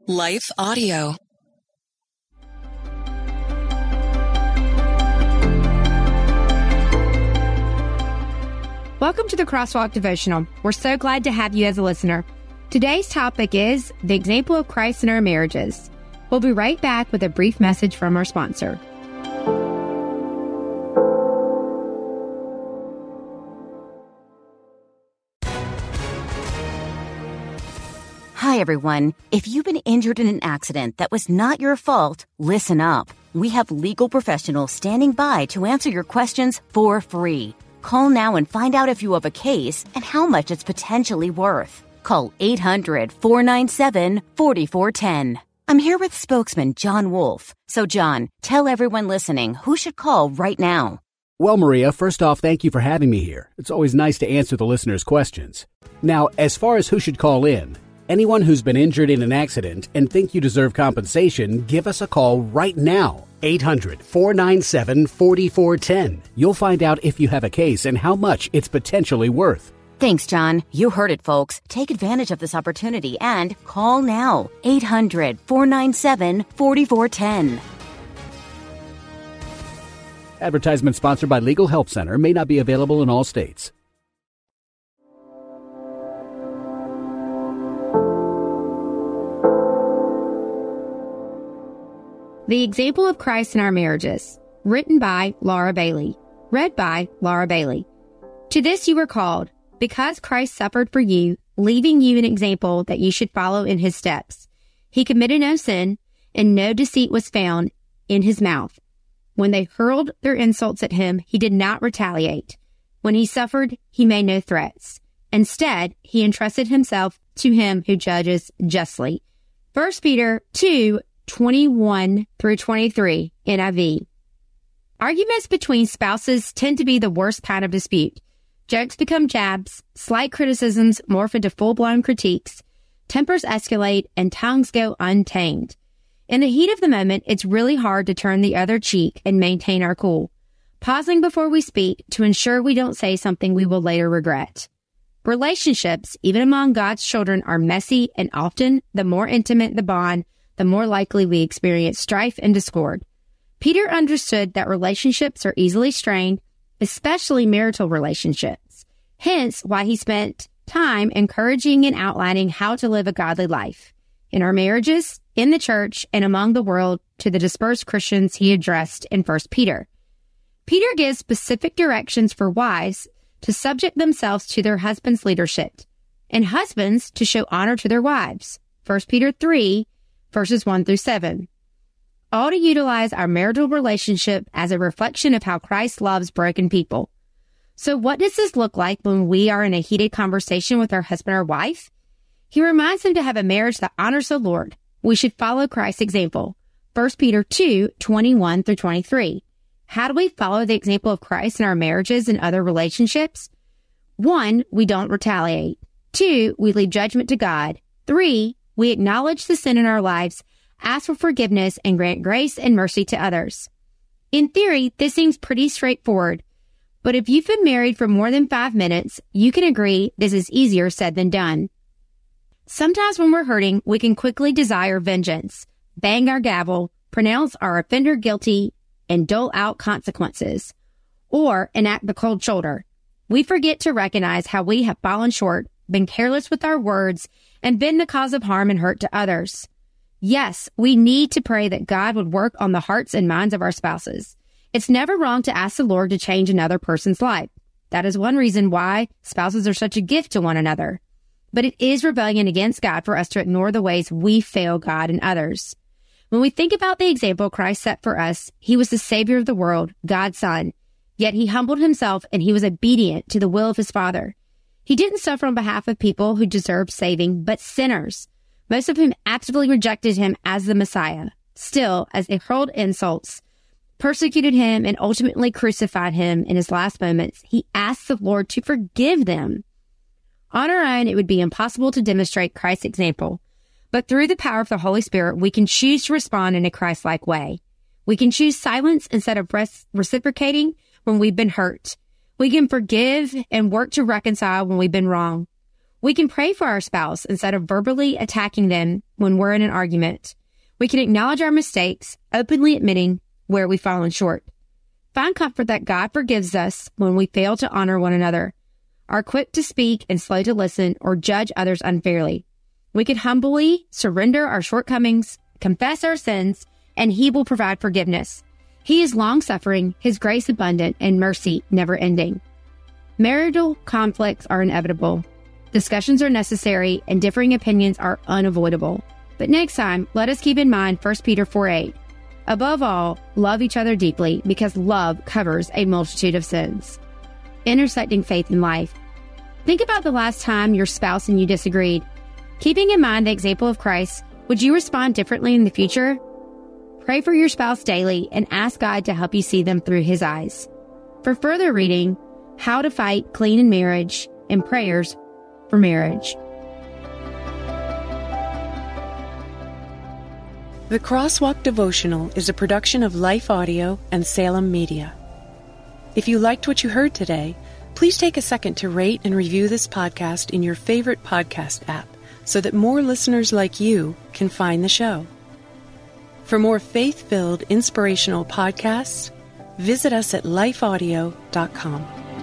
Life Audio. Welcome to the Crosswalk Devotional. We're so glad to have you as a listener. Today's topic is the example of Christ in our marriages. We'll be right back with a brief message from our sponsor. Hi, everyone. If you've been injured in an accident that was not your fault, listen up. We have legal professionals standing by to answer your questions for free. Call now and find out if you have a case and how much it's potentially worth. Call 800-497-4410. I'm here with spokesman John Wolf. So, John, tell everyone listening who should call right now. Well, Maria, first off, thank you for having me here. It's always nice to answer the listeners' questions. Now, as far as who should call in, anyone who's been injured in an accident and think you deserve compensation, give us a call right now. 800-497-4410. You'll find out if you have a case and how much it's potentially worth. Thanks, John. You heard it, folks. Take advantage of this opportunity and call now. 800-497-4410. Advertisement sponsored by Legal Help Center. May not be available in all states. The Example of Christ in Our Marriages, written by Laura Bailey, read by Laura Bailey. To this you were called, because Christ suffered for you, leaving you an example that you should follow in his steps. He committed no sin, and no deceit was found in his mouth. When they hurled their insults at him, he did not retaliate. When he suffered, he made no threats. Instead, he entrusted himself to him who judges justly. 1 Peter 2:21 through 23, NIV. Arguments between spouses tend to be the worst kind of dispute. Jokes become jabs, slight criticisms morph into full-blown critiques, tempers escalate, and tongues go untamed. In the heat of the moment, it's really hard to turn the other cheek and maintain our cool, pausing before we speak to ensure we don't say something we will later regret. Relationships, even among God's children, are messy, and often, the more intimate the bond, the more likely we experience strife and discord. Peter understood that relationships are easily strained, especially marital relationships. Hence, why he spent time encouraging and outlining how to live a godly life. In our marriages, in the church, and among the world, to the dispersed Christians he addressed in 1 Peter. Peter gives specific directions for wives to subject themselves to their husband's leadership, and husbands to show honor to their wives. 1 Peter 3, verses 1 through 7. All to utilize our marital relationship as a reflection of how Christ loves broken people. So what does this look like when we are in a heated conversation with our husband or wife? He reminds them to have a marriage that honors the Lord. We should follow Christ's example. 1 Peter 2:21 through 23. How do we follow the example of Christ in our marriages and other relationships? 1, we don't retaliate. 2, we leave judgment to God. 3, we acknowledge the sin in our lives, ask for forgiveness, and grant grace and mercy to others. In theory, this seems pretty straightforward, but if you've been married for more than 5 minutes, you can agree this is easier said than done. Sometimes when we're hurting, we can quickly desire vengeance, bang our gavel, pronounce our offender guilty, and dole out consequences, or enact the cold shoulder. We forget to recognize how we have fallen short, been careless with our words, and been the cause of harm and hurt to others. Yes, we need to pray that God would work on the hearts and minds of our spouses. It's never wrong to ask the Lord to change another person's life. That is one reason why spouses are such a gift to one another. But it is rebellion against God for us to ignore the ways we fail God and others. When we think about the example Christ set for us, he was the Savior of the world, God's Son. Yet he humbled himself and he was obedient to the will of his Father. He didn't suffer on behalf of people who deserved saving, but sinners, most of whom actively rejected him as the Messiah. Still, as they hurled insults, persecuted him, and ultimately crucified him in his last moments, he asked the Lord to forgive them. On our own, it would be impossible to demonstrate Christ's example, but through the power of the Holy Spirit, we can choose to respond in a Christ-like way. We can choose silence instead of reciprocating when we've been hurt. We can forgive and work to reconcile when we've been wrong. We can pray for our spouse instead of verbally attacking them when we're in an argument. We can acknowledge our mistakes, openly admitting where we've fallen short. Find comfort that God forgives us when we fail to honor one another, are quick to speak and slow to listen, or judge others unfairly. We can humbly surrender our shortcomings, confess our sins, and He will provide forgiveness. He is long-suffering, His grace abundant, and mercy never-ending. Marital conflicts are inevitable. Discussions are necessary, and differing opinions are unavoidable. But next time, let us keep in mind 1 Peter 4:8. Above all, love each other deeply, because love covers a multitude of sins. Intersecting faith and life. Think about the last time your spouse and you disagreed. Keeping in mind the example of Christ, would you respond differently in the future? Pray for your spouse daily and ask God to help you see them through His eyes. For further reading, How to Fight Clean in Marriage and Prayers for Marriage. The Crosswalk Devotional is a production of Life Audio and Salem Media. If you liked what you heard today, please take a second to rate and review this podcast in your favorite podcast app so that more listeners like you can find the show. For more faith-filled, inspirational podcasts, visit us at lifeaudio.com.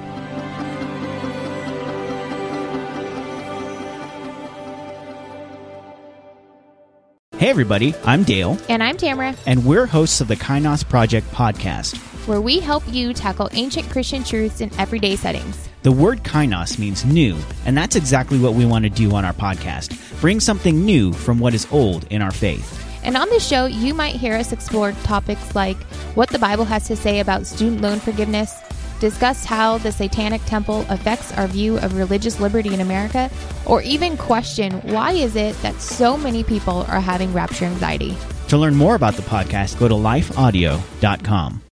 Hey everybody, I'm Dale. And I'm Tamara. And we're hosts of the Kainos Project podcast, where we help you tackle ancient Christian truths in everyday settings. The word Kainos means new, and that's exactly what we want to do on our podcast. Bring something new from what is old in our faith. And on this show, you might hear us explore topics like what the Bible has to say about student loan forgiveness, discuss how the Satanic Temple affects our view of religious liberty in America, or even question why is it that so many people are having rapture anxiety. To learn more about the podcast, go to lifeaudio.com.